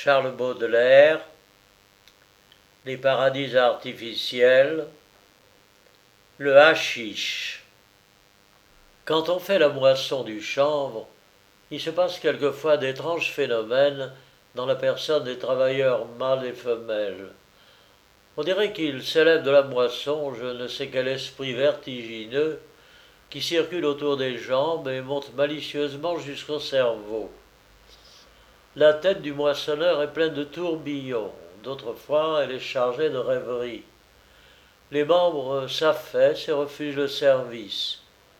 Charles Baudelaire, les paradis artificiels, le hashish. Quand on fait la moisson du chanvre, il se passe quelquefois d'étranges phénomènes dans la personne des travailleurs mâles et femelles. On dirait qu'ils s'élèvent de la moisson je ne sais quel esprit vertigineux qui circule autour des jambes et monte malicieusement jusqu'au cerveau. La tête du moissonneur est pleine de tourbillons, d'autres fois elle est chargée de rêveries. Les membres s'affaissent et refusent le service.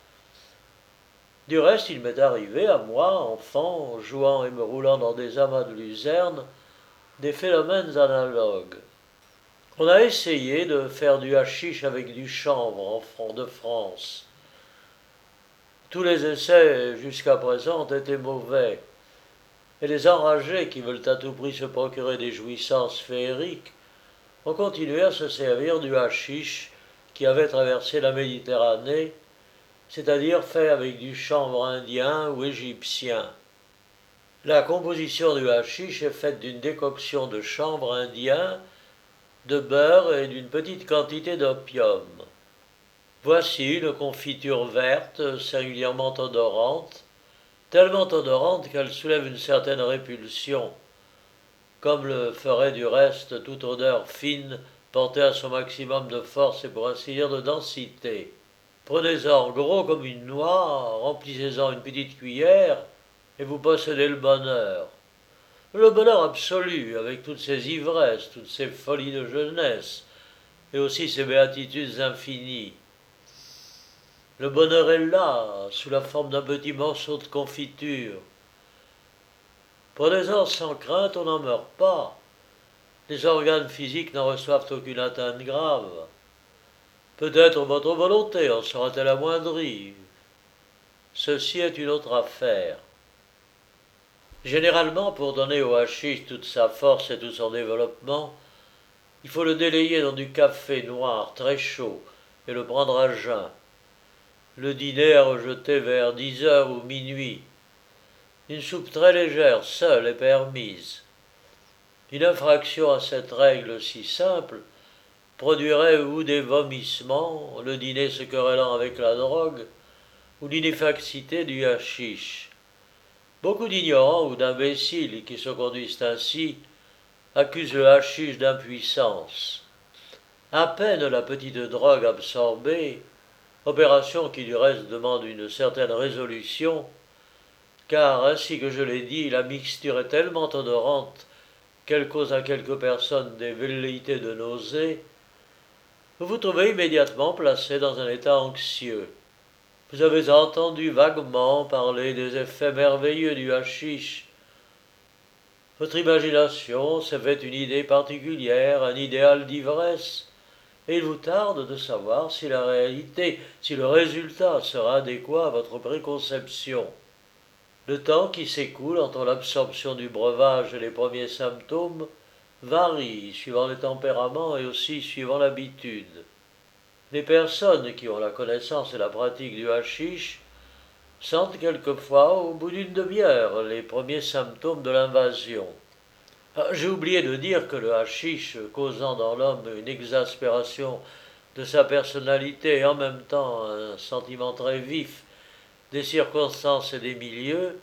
Du reste, il m'est arrivé, à moi, enfant, jouant et me roulant dans des amas de luzerne, des phénomènes analogues. On a essayé de faire du hashish avec du chanvre de France. Tous les essais jusqu'à présent ont été mauvais, et les enragés qui veulent à tout prix se procurer des jouissances féeriques ont continué à se servir du hashish qui avait traversé la Méditerranée, c'est-à-dire fait avec du chanvre indien ou égyptien. La composition du hashish est faite d'une décoction de chanvre indien, de beurre et d'une petite quantité d'opium. Voici une confiture verte, singulièrement odorante, tellement odorante qu'elle soulève une certaine répulsion, comme le ferait du reste toute odeur fine portée à son maximum de force et pour ainsi dire de densité. Prenez-en gros comme une noix, remplissez-en une petite cuillère, et vous possédez le bonheur. Le bonheur absolu, avec toutes ses ivresses, toutes ses folies de jeunesse, et aussi ses béatitudes infinies. Le bonheur est là, sous la forme d'un petit morceau de confiture. Prenez-en sans crainte, on n'en meurt pas. Les organes physiques n'en reçoivent aucune atteinte grave. Peut-être votre volonté en sera-t-elle amoindrie. Ceci est une autre affaire. Généralement, pour donner au hashish toute sa force et tout son développement, il faut le délayer dans du café noir très chaud et le prendre à jeun. Le dîner à rejeter vers 10 heures ou minuit. Une soupe très légère seule est permise. Une infraction à cette règle si simple produirait ou des vomissements, le dîner se querellant avec la drogue, ou l'inefficacité du hashish. Beaucoup d'ignorants ou d'imbéciles qui se conduisent ainsi accusent le hashish d'impuissance. À peine la petite drogue absorbée, opération qui du reste demande une certaine résolution, car ainsi que je l'ai dit, la mixture est tellement odorante qu'elle cause à quelques personnes des velléités de nausée, vous vous trouvez immédiatement placé dans un état anxieux. Vous avez entendu vaguement parler des effets merveilleux du hashish. Votre imagination s'est fait une idée particulière, un idéal d'ivresse, et il vous tarde de savoir si la réalité, si le résultat sera adéquat à votre préconception. Le temps qui s'écoule entre l'absorption du breuvage et les premiers symptômes varie suivant les tempéraments et aussi suivant l'habitude. Les personnes qui ont la connaissance et la pratique du hashish sentent quelquefois, au bout d'une demi-heure, les premiers symptômes de l'invasion. J'ai oublié de dire que le hashish, causant dans l'homme une exaspération de sa personnalité et en même temps un sentiment très vif des circonstances et des milieux,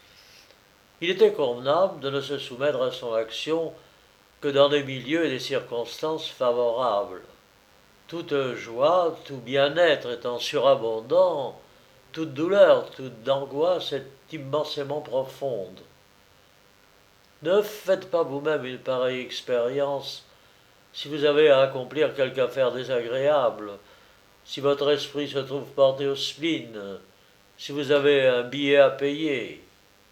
il était convenable de ne se soumettre à son action que dans des milieux et des circonstances favorables. Toute joie, tout bien-être étant surabondant, toute douleur, toute angoisse est immensément profonde. Ne faites pas vous-même une pareille expérience si vous avez à accomplir quelque affaire désagréable, si votre esprit se trouve porté au spleen, si vous avez un billet à payer.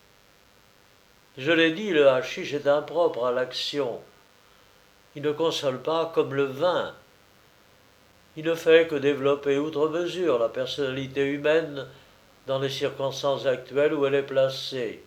Je l'ai dit, le hashish est impropre à l'action. Il ne console pas comme le vin. Il ne fait que développer outre mesure la personnalité humaine dans les circonstances actuelles où elle est placée.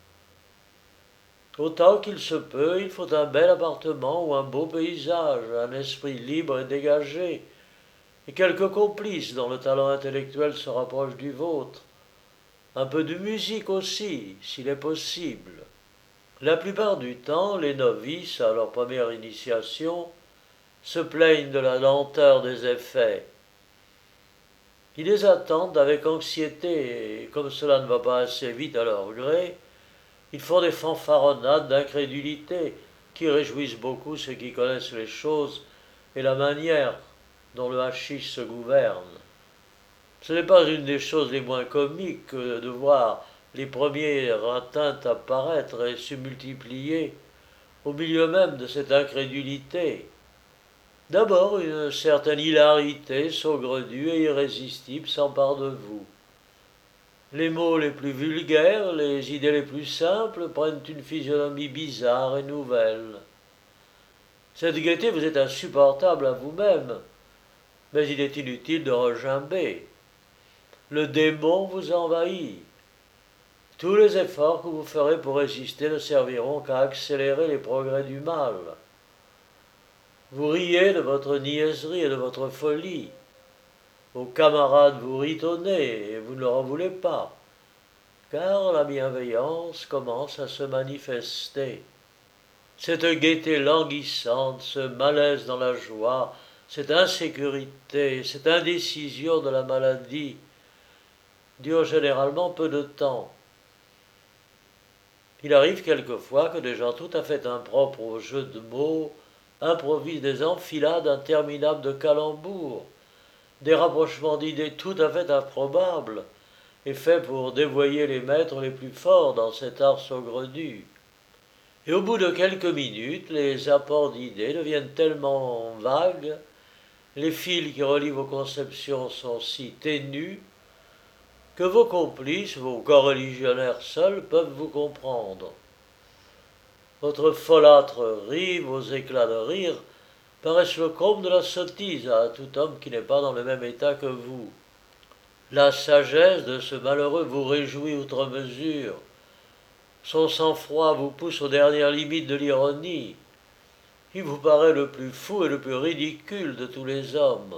Autant qu'il se peut, il faut un bel appartement ou un beau paysage, un esprit libre et dégagé, et quelques complices dont le talent intellectuel se rapproche du vôtre. Un peu de musique aussi, s'il est possible. La plupart du temps, les novices, à leur première initiation, se plaignent de la lenteur des effets. Ils les attendent avec anxiété, et comme cela ne va pas assez vite à leur gré, ils font des fanfaronnades d'incrédulité qui réjouissent beaucoup ceux qui connaissent les choses et la manière dont le hashish se gouverne. Ce n'est pas une des choses les moins comiques que de voir les premières atteintes apparaître et se multiplier au milieu même de cette incrédulité. D'abord, une certaine hilarité saugrenue et irrésistible s'empare de vous. Les mots les plus vulgaires, les idées les plus simples prennent une physionomie bizarre et nouvelle. Cette gaieté vous est insupportable à vous-même, mais il est inutile de regimber. Le démon vous envahit. Tous les efforts que vous ferez pour résister ne serviront qu'à accélérer les progrès du mal. Vous riez de votre niaiserie et de votre folie. Vos camarades vous ritonnez et vous ne leur en voulez pas, car la bienveillance commence à se manifester. Cette gaieté languissante, ce malaise dans la joie, cette insécurité, cette indécision de la maladie durent généralement peu de temps. Il arrive quelquefois que des gens tout à fait impropres au jeu de mots improvisent des enfilades interminables de calembours, des rapprochements d'idées tout à fait improbables, et faits pour dévoyer les maîtres les plus forts dans cet art saugrenu. Et au bout de quelques minutes, les apports d'idées deviennent tellement vagues, les fils qui relient vos conceptions sont si ténus, que vos complices, vos coreligionnaires seuls, peuvent vous comprendre. Votre folâtrerie, vos éclats de rire, paraissent le comble de la sottise à tout homme qui n'est pas dans le même état que vous. La sagesse de ce malheureux vous réjouit outre mesure. Son sang-froid vous pousse aux dernières limites de l'ironie. Il vous paraît le plus fou et le plus ridicule de tous les hommes.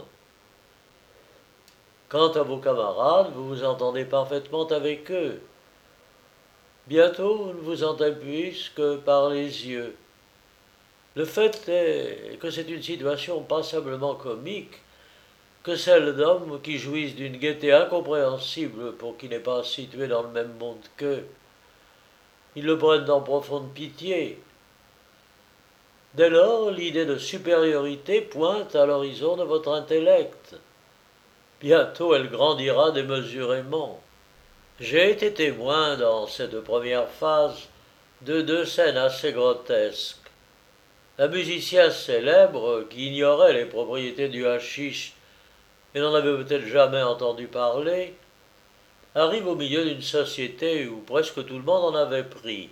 Quant à vos camarades, vous vous entendez parfaitement avec eux. Bientôt, vous ne vous entendez plus que par les yeux. Le fait est que c'est une situation passablement comique que celle d'hommes qui jouissent d'une gaieté incompréhensible pour qui n'est pas situé dans le même monde qu'eux. Ils le prennent en profonde pitié. Dès lors, l'idée de supériorité pointe à l'horizon de votre intellect. Bientôt, elle grandira démesurément. J'ai été témoin, dans cette première phase, de deux scènes assez grotesques. Un musicien célèbre, qui ignorait les propriétés du hashish et n'en avait peut-être jamais entendu parler, arrive au milieu d'une société où presque tout le monde en avait pris.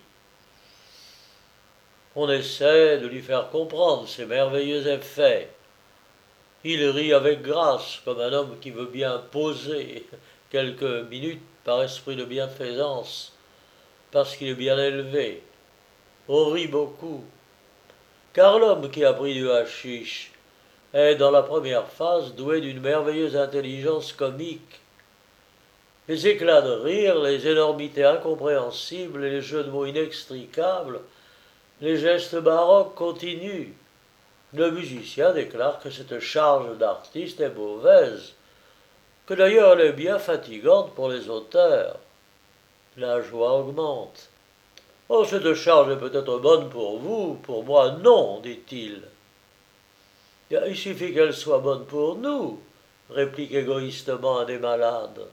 On essaie de lui faire comprendre ses merveilleux effets. Il rit avec grâce, comme un homme qui veut bien poser quelques minutes par esprit de bienfaisance, parce qu'il est bien élevé. On rit beaucoup, car l'homme qui a pris du hashish est, dans la première phase, doué d'une merveilleuse intelligence comique. Les éclats de rire, les énormités incompréhensibles et les jeux de mots inextricables, les gestes baroques continuent. Le musicien déclare que cette charge d'artiste est mauvaise, que d'ailleurs elle est bien fatigante pour les auteurs. La joie augmente. Oh, cette charge est peut-être bonne pour vous, pour moi non, dit-il. Il suffit qu'elle soit bonne pour nous, réplique égoïstement un des malades.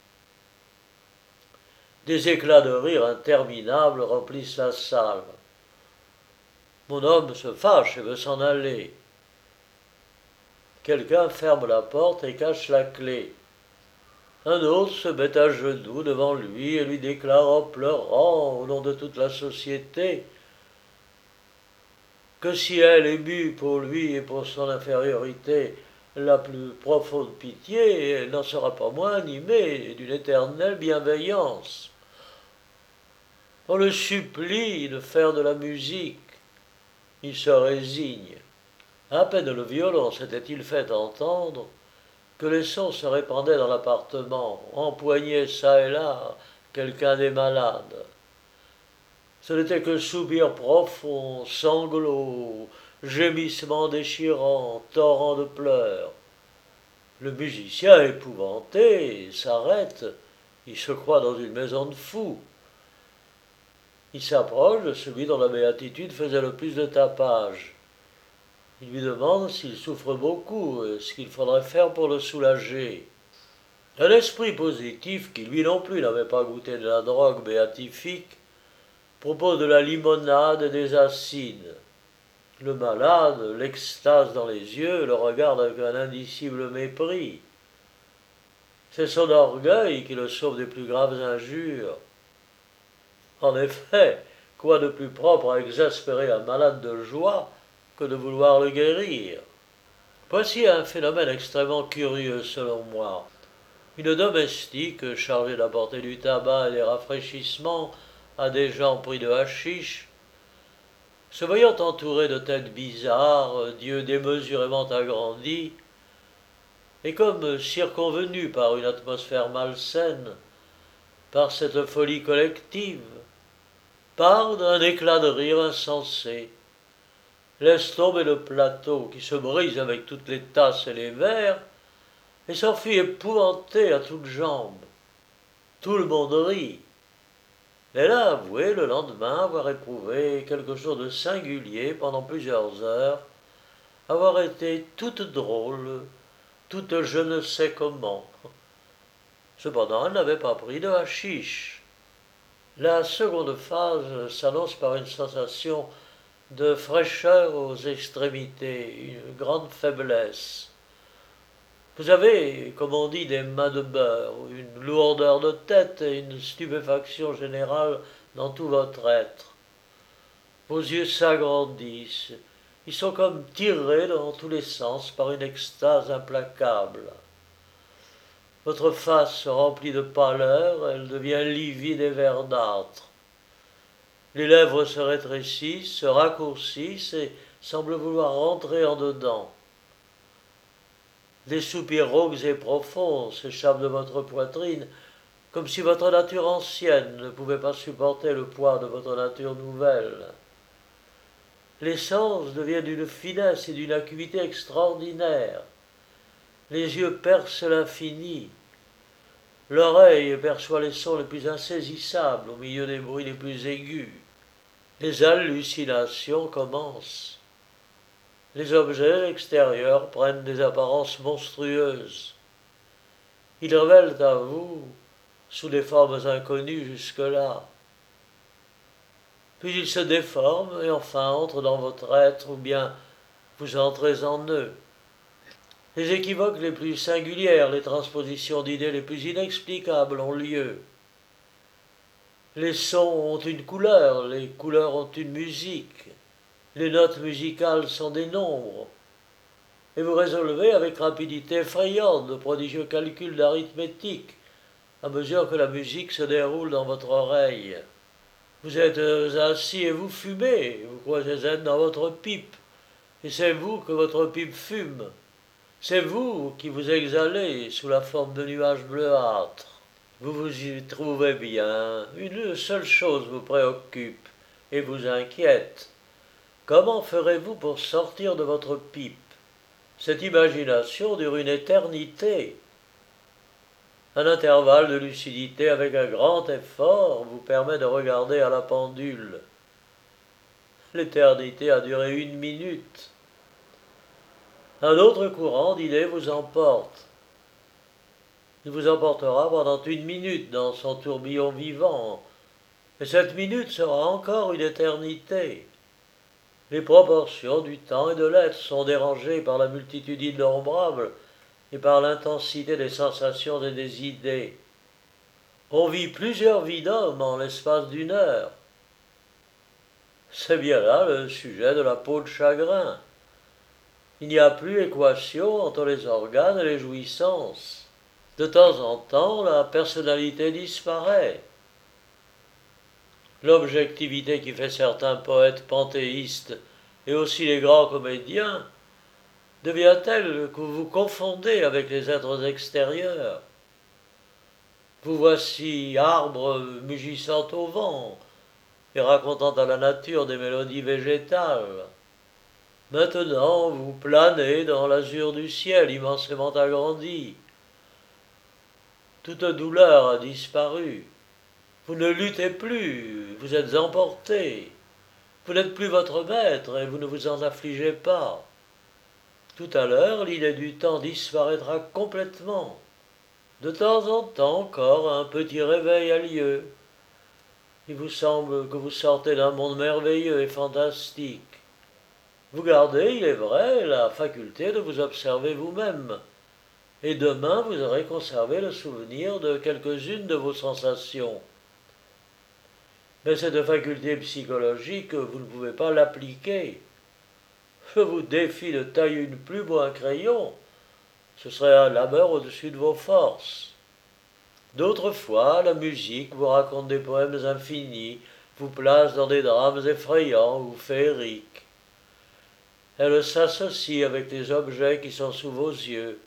Des éclats de rire interminables remplissent la salle. Mon homme se fâche et veut s'en aller. Quelqu'un ferme la porte et cache la clé. Un autre se met à genoux devant lui et lui déclare en pleurant, au nom de toute la société, que si elle émut pour lui et pour son infériorité la plus profonde pitié, elle n'en sera pas moins animée d'une éternelle bienveillance. On le supplie de faire de la musique. Il se résigne. À peine le violon s'était-il fait entendre que les sons se répandaient dans l'appartement, empoignaient çà et là quelqu'un des malades. Ce n'était que soupirs profonds, sanglots, gémissements déchirants, torrents de pleurs. Le musicien, épouvanté, s'arrête. Il se croit dans une maison de fous. Il s'approche de celui dont la béatitude faisait le plus de tapage. Il lui demande s'il souffre beaucoup et ce qu'il faudrait faire pour le soulager. Un esprit positif, qui lui non plus n'avait pas goûté de la drogue béatifique, propose de la limonade et des acides. Le malade, l'extase dans les yeux, le regarde avec un indicible mépris. C'est son orgueil qui le sauve des plus graves injures. En effet, quoi de plus propre à exaspérer un malade de joie que de vouloir le guérir? Voici un phénomène extrêmement curieux selon moi. Une domestique chargée d'apporter du tabac et des rafraîchissements à des gens pris de haschisch, se voyant entourée de têtes bizarres, d'yeux démesurément agrandis, et comme circonvenue par une atmosphère malsaine, par cette folie collective, part d'un éclat de rire insensé, laisse tomber le plateau qui se brise avec toutes les tasses et les verres, et s'enfuit épouvantée à toutes jambes. Tout le monde rit. Elle a avoué le lendemain avoir éprouvé quelque chose de singulier pendant plusieurs heures, avoir été toute drôle, toute je ne sais comment. Cependant, elle n'avait pas pris de haschisch. La seconde phase s'annonce par une sensation de fraîcheur aux extrémités, une grande faiblesse. Vous avez, comme on dit, des mains de beurre, une lourdeur de tête et une stupéfaction générale dans tout votre être. Vos yeux s'agrandissent, ils sont comme tirés dans tous les sens par une extase implacable. Votre face se remplit de pâleur, elle devient livide et verdâtre. Les lèvres se rétrécissent, se raccourcissent et semblent vouloir rentrer en dedans. Des soupirs rauques et profonds s'échappent de votre poitrine, comme si votre nature ancienne ne pouvait pas supporter le poids de votre nature nouvelle. Les sens deviennent d'une finesse et d'une acuité extraordinaires. Les yeux percent l'infini. L'oreille perçoit les sons les plus insaisissables au milieu des bruits les plus aigus. Les hallucinations commencent. Les objets extérieurs prennent des apparences monstrueuses. Ils révèlent à vous sous des formes inconnues jusque-là. Puis ils se déforment et enfin entrent dans votre être, ou bien vous entrez en eux. Les équivoques les plus singulières, les transpositions d'idées les plus inexplicables ont lieu. Les sons ont une couleur, les couleurs ont une musique. Les notes musicales sont des nombres, et vous résolvez avec rapidité effrayante de prodigieux calculs d'arithmétique à mesure que la musique se déroule dans votre oreille. Vous êtes assis et vous fumez, vous croisez être dans votre pipe, et c'est vous que votre pipe fume. C'est vous qui vous exhalez sous la forme de nuages bleuâtres. Vous vous y trouvez bien, une seule chose vous préoccupe et vous inquiète. Comment ferez-vous pour sortir de votre pipe? Cette imagination dure une éternité. Un intervalle de lucidité avec un grand effort vous permet de regarder à la pendule. L'éternité a duré 1 minute. Un autre courant d'idées vous emporte. Il vous emportera pendant 1 minute dans son tourbillon vivant, et cette minute sera encore une éternité. Les proportions du temps et de l'être sont dérangées par la multitude innombrable et par l'intensité des sensations et des idées. On vit plusieurs vies d'hommes en l'espace d'1 heure. C'est bien là le sujet de la peau de chagrin. Il n'y a plus équation entre les organes et les jouissances. De temps en temps, la personnalité disparaît. L'objectivité qui fait certains poètes panthéistes et aussi les grands comédiens devient telle que vous vous confondez avec les êtres extérieurs. Vous voici arbre mugissant au vent, et racontant à la nature des mélodies végétales. Maintenant, vous planez dans l'azur du ciel immensément agrandi. Toute douleur a disparu. Vous ne luttez plus, vous êtes emporté. Vous n'êtes plus votre maître et vous ne vous en affligez pas. Tout à l'heure, l'idée du temps disparaîtra complètement. De temps en temps encore, un petit réveil a lieu. Il vous semble que vous sortez d'un monde merveilleux et fantastique. Vous gardez, il est vrai, la faculté de vous observer vous-même, et demain vous aurez conservé le souvenir de quelques-unes de vos sensations. Mais cette faculté psychologique, vous ne pouvez pas l'appliquer. Je vous défie de tailler une plume ou un crayon. Ce serait un labeur au-dessus de vos forces. D'autres fois, la musique vous raconte des poèmes infinis, vous place dans des drames effrayants ou féeriques. Elle s'associe avec les objets qui sont sous vos yeux.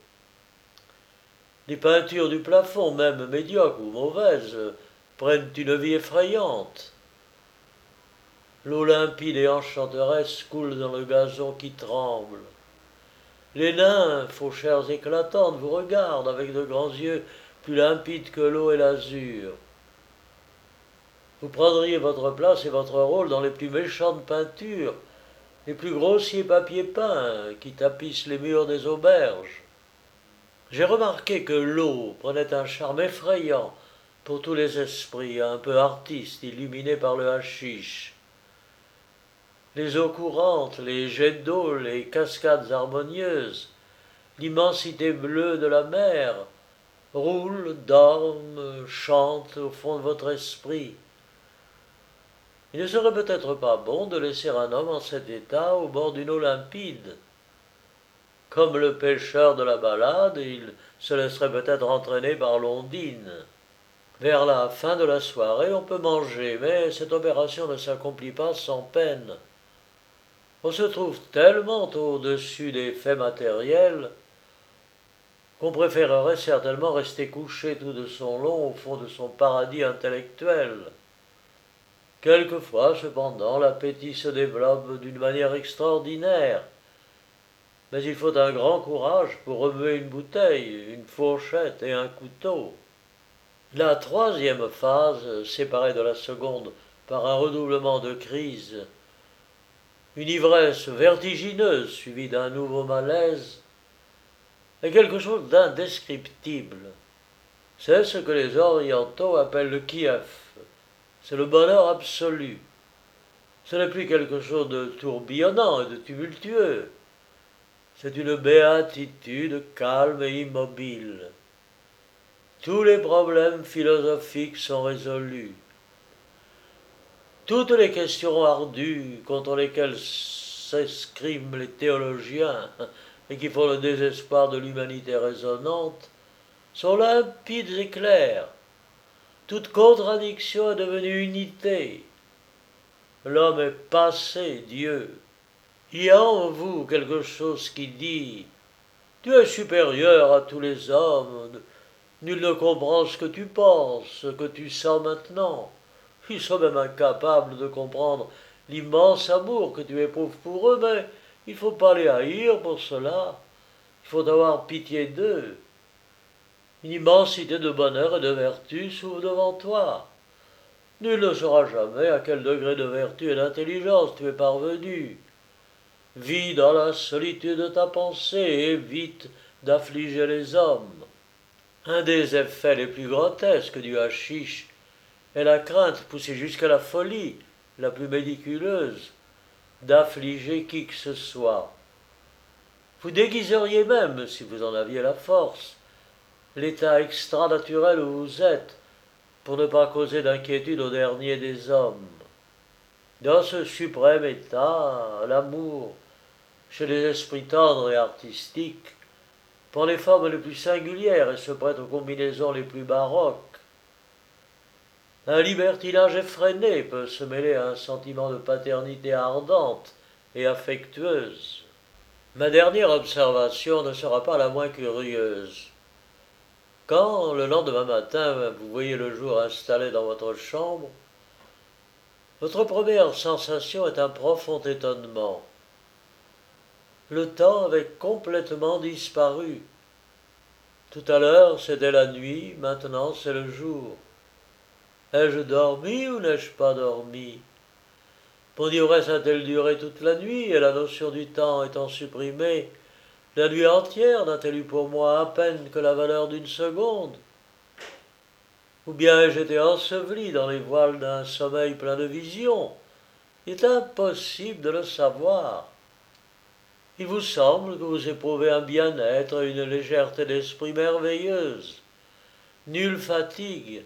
Les peintures du plafond, même médiocres ou mauvaises, prennent une vie effrayante. L'eau limpide et enchanteresse coule dans le gazon qui tremble. Les nymphes aux chairs éclatantes vous regardent avec de grands yeux plus limpides que l'eau et l'azur. Vous prendriez votre place et votre rôle dans les plus méchantes peintures, les plus grossiers papiers peints qui tapissent les murs des auberges. J'ai remarqué que l'eau prenait un charme effrayant pour tous les esprits un peu artistes illuminés par le haschisch. Les eaux courantes, les jets d'eau, les cascades harmonieuses, l'immensité bleue de la mer roulent, dorment, chantent au fond de votre esprit. Il ne serait peut-être pas bon de laisser un homme en cet état au bord d'une eau limpide. Comme le pêcheur de la ballade, il se laisserait peut-être entraîner par l'ondine. Vers la fin de la soirée, on peut manger, mais cette opération ne s'accomplit pas sans peine. On se trouve tellement au-dessus des faits matériels qu'on préférerait certainement rester couché tout de son long au fond de son paradis intellectuel. Quelquefois, cependant, l'appétit se développe d'une manière extraordinaire. Mais il faut un grand courage pour remuer une bouteille, une fourchette et un couteau. La troisième phase, séparée de la seconde par un redoublement de crise, une ivresse vertigineuse suivie d'un nouveau malaise, est quelque chose d'indescriptible. C'est ce que les orientaux appellent le kief. C'est le bonheur absolu. Ce n'est plus quelque chose de tourbillonnant et de tumultueux. C'est une béatitude calme et immobile. Tous les problèmes philosophiques sont résolus. Toutes les questions ardues contre lesquelles s'escriment les théologiens et qui font le désespoir de l'humanité raisonnante sont limpides et claires. Toute contradiction est devenue unité. L'homme est passé Dieu. Il y a en vous quelque chose qui dit « Tu es supérieur à tous les hommes, nul ne comprend ce que tu penses, ce que tu sens maintenant. Ils sont même incapables de comprendre l'immense amour que tu éprouves pour eux, mais il ne faut pas les haïr pour cela. Il faut avoir pitié d'eux. Une immensité de bonheur et de vertu s'ouvre devant toi. Nul ne saura jamais à quel degré de vertu et d'intelligence tu es parvenu. Vis dans la solitude de ta pensée et évite d'affliger les hommes. Un des effets les plus grotesques du haschisch est la crainte poussée jusqu'à la folie, la plus médiculeuse, d'affliger qui que ce soit. Vous déguiseriez même, si vous en aviez la force, l'état extra-naturel où vous êtes, pour ne pas causer d'inquiétude au dernier des hommes. Dans ce suprême état, l'amour, chez les esprits tendres et artistiques, prend les formes les plus singulières et se prête aux combinaisons les plus baroques. Un libertinage effréné peut se mêler à un sentiment de paternité ardente et affectueuse. Ma dernière observation ne sera pas la moins curieuse. Quand, le lendemain matin, vous voyez le jour installé dans votre chambre, Votre première sensation est un profond étonnement. Le temps avait complètement disparu. Tout à l'heure, c'était la nuit, maintenant c'est le jour. Ai-je dormi ou n'ai-je pas dormi? Mon ivresse a-t-elle duré toute la nuit, et la notion du temps étant supprimée, la nuit entière n'a-t-elle eu pour moi à peine que la valeur d'une seconde? Ou bien ai-je été enseveli dans les voiles d'un sommeil plein de visions? Il est impossible de le savoir. Il vous semble que vous éprouvez un bien-être et une légèreté d'esprit merveilleuse. Nulle fatigue.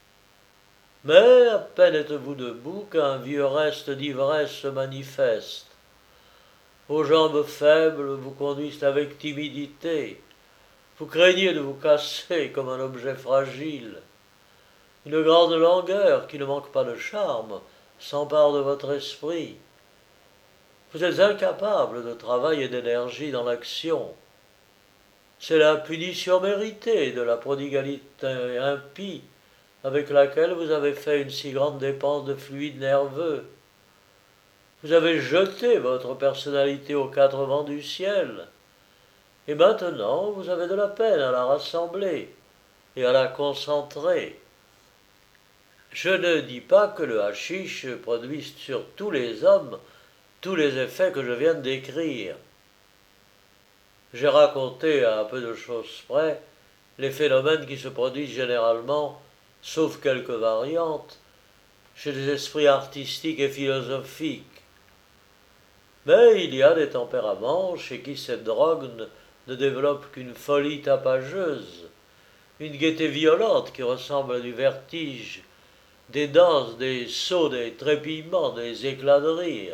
Mais à peine êtes-vous debout qu'un vieux reste d'ivresse se manifeste. Vos jambes faibles vous conduisent avec timidité. Vous craignez de vous casser comme un objet fragile. Une grande langueur, qui ne manque pas de charme, s'empare de votre esprit. Vous êtes incapable de travail et d'énergie dans l'action. C'est la punition méritée de la prodigalité impie avec laquelle vous avez fait une si grande dépense de fluide nerveux. Vous avez jeté votre personnalité aux quatre vents du ciel, et maintenant vous avez de la peine à la rassembler et à la concentrer. Je ne dis pas que le hashish produise sur tous les hommes tous les effets que je viens de décrire. J'ai raconté à un peu de choses près les phénomènes qui se produisent généralement, sauf quelques variantes, chez les esprits artistiques et philosophiques. Mais il y a des tempéraments chez qui cette drogue ne développe qu'une folie tapageuse, une gaieté violente qui ressemble à du vertige, des danses, des sauts, des trépillements, des éclats de rire.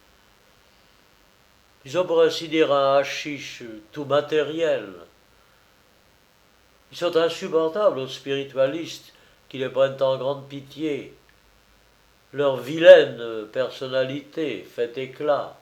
Ils ont pour ainsi dire un hashish tout matériel. Ils sont insupportables aux spiritualistes qui les prennent en grande pitié. Leur vilaine personnalité fait éclat.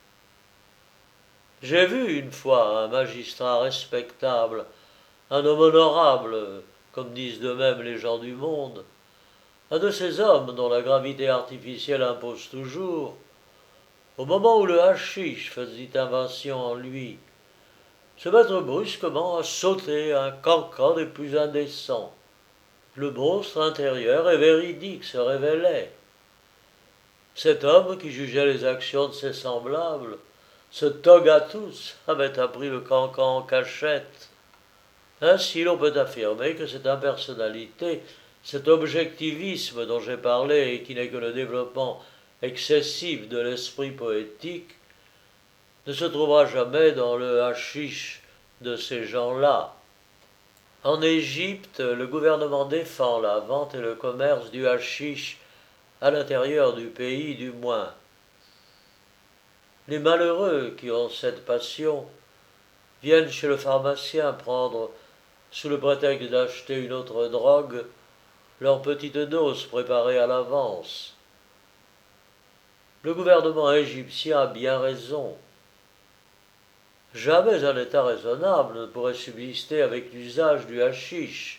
J'ai vu une fois un magistrat respectable, un homme honorable, comme disent d'eux-mêmes les gens du monde, un de ces hommes dont la gravité artificielle impose toujours, au moment où le hashish faisait invention en lui, se mettre brusquement à sauter un cancan des plus indécents. Le monstre intérieur et véridique se révélait. Cet homme qui jugeait les actions de ses semblables, ce togatus, avait appris le cancan en cachette. Ainsi l'on peut affirmer que cette impersonnalité, cet objectivisme dont j'ai parlé et qui n'est que le développement excessif de l'esprit poétique, ne se trouvera jamais dans le hashish de ces gens-là. En Égypte, le gouvernement défend la vente et le commerce du hashish, à l'intérieur du pays du moins. Les malheureux qui ont cette passion viennent chez le pharmacien prendre, sous le prétexte d'acheter une autre drogue, leur petite dose préparée à l'avance. Le gouvernement égyptien a bien raison. Jamais un État raisonnable ne pourrait subsister avec l'usage du hashish.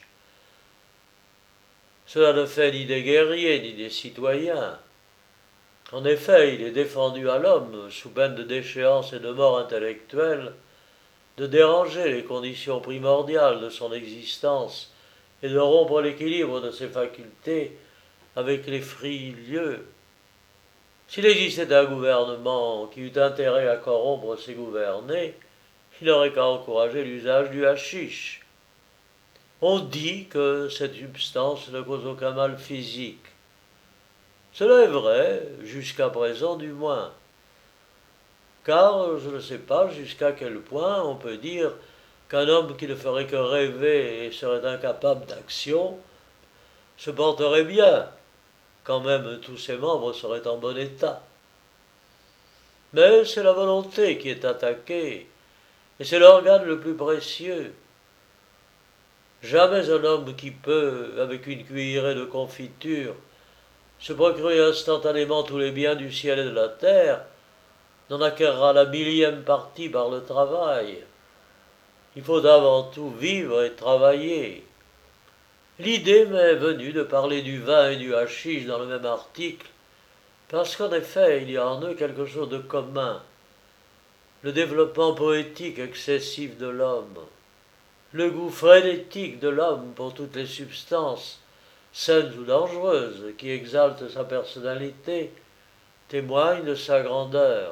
Cela ne fait ni des guerriers ni des citoyens. En effet, il est défendu à l'homme, sous peine de déchéance et de mort intellectuelle, de déranger les conditions primordiales de son existence et de rompre l'équilibre de ses facultés avec les frilieux. S'il existait un gouvernement qui eût intérêt à corrompre ses gouvernés, il n'aurait qu'à encourager l'usage du hashish. On dit que cette substance ne cause aucun mal physique. Cela est vrai, jusqu'à présent du moins. Car je ne sais pas jusqu'à quel point on peut dire qu'un homme qui ne ferait que rêver et serait incapable d'action se porterait bien, quand même tous ses membres seraient en bon état. Mais c'est la volonté qui est attaquée, et c'est l'organe le plus précieux. Jamais un homme qui peut, avec une cuillerée de confiture, se procurer instantanément tous les biens du ciel et de la terre, n'en acquerra la millième partie par le travail. Il faut avant tout vivre et travailler. L'idée m'est venue de parler du vin et du hashish dans le même article, Parce qu'en effet, il y a en eux quelque chose de commun, le développement poétique excessif de l'homme, le goût frénétique de l'homme pour toutes les substances, saines ou dangereuses, qui exaltent sa personnalité, témoignent de sa grandeur.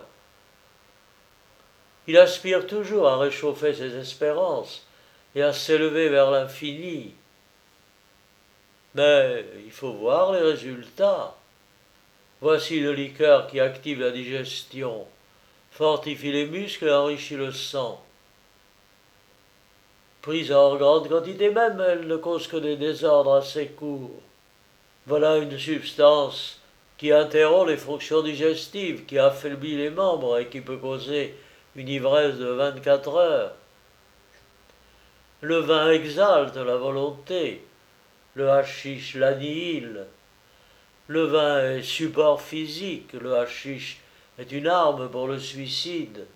Il aspire toujours à réchauffer ses espérances et à s'élever vers l'infini. Mais il faut voir les résultats. Voici une liqueur qui active la digestion, fortifie les muscles et enrichit le sang. Prise en grande quantité même, elle ne cause que des désordres assez courts. Voilà une substance qui interrompt les fonctions digestives, qui affaiblit les membres et qui peut causer une ivresse de 24 heures. Le vin exalte la volonté, le hashish l'annihile. Le vin est support physique, le hashish est une arme pour le suicide.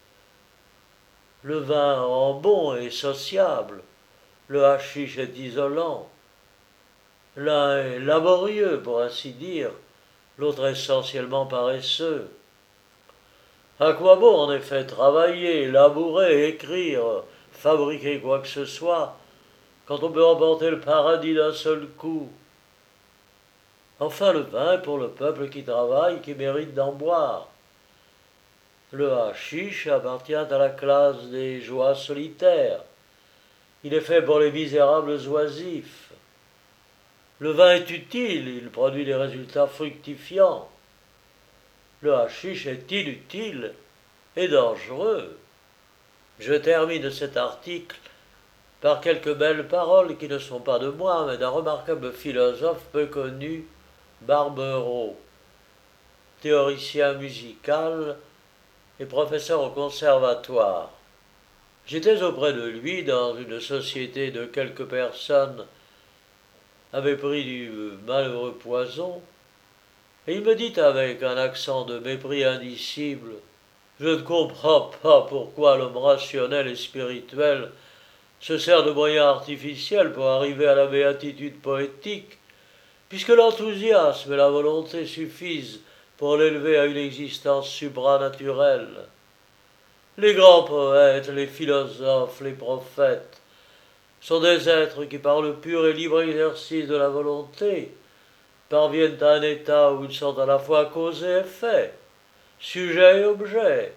Le vin rend bon et sociable, le hashish est isolant. L'un est laborieux, pour ainsi dire, l'autre essentiellement paresseux. À quoi bon en effet travailler, labourer, écrire, fabriquer quoi que ce soit, quand on peut emporter le paradis d'un seul coup? Enfin, le vin est pour le peuple qui travaille, qui mérite d'en boire. Le hashish appartient à la classe des joies solitaires. Il est fait pour les misérables oisifs. Le vin est utile, il produit des résultats fructifiants. Le hashish est inutile et dangereux. Je termine cet article par quelques belles paroles qui ne sont pas de moi, mais d'un remarquable philosophe peu connu, Barbero, théoricien musical et professeur au conservatoire. J'étais auprès de lui dans une société de quelques personnes avaient pris du malheureux poison, et il me dit avec un accent de mépris indicible: je ne comprends pas pourquoi l'homme rationnel et spirituel se sert de moyens artificiels pour arriver à la béatitude poétique, puisque l'enthousiasme et la volonté suffisent pour l'élever à une existence supranaturelle. Les grands poètes, les philosophes, les prophètes sont des êtres qui, par le pur et libre exercice de la volonté, parviennent à un état où ils sont à la fois cause et effet, sujet et objet,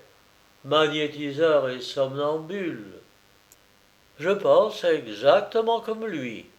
magnétiseur et somnambule. Je pense exactement comme lui.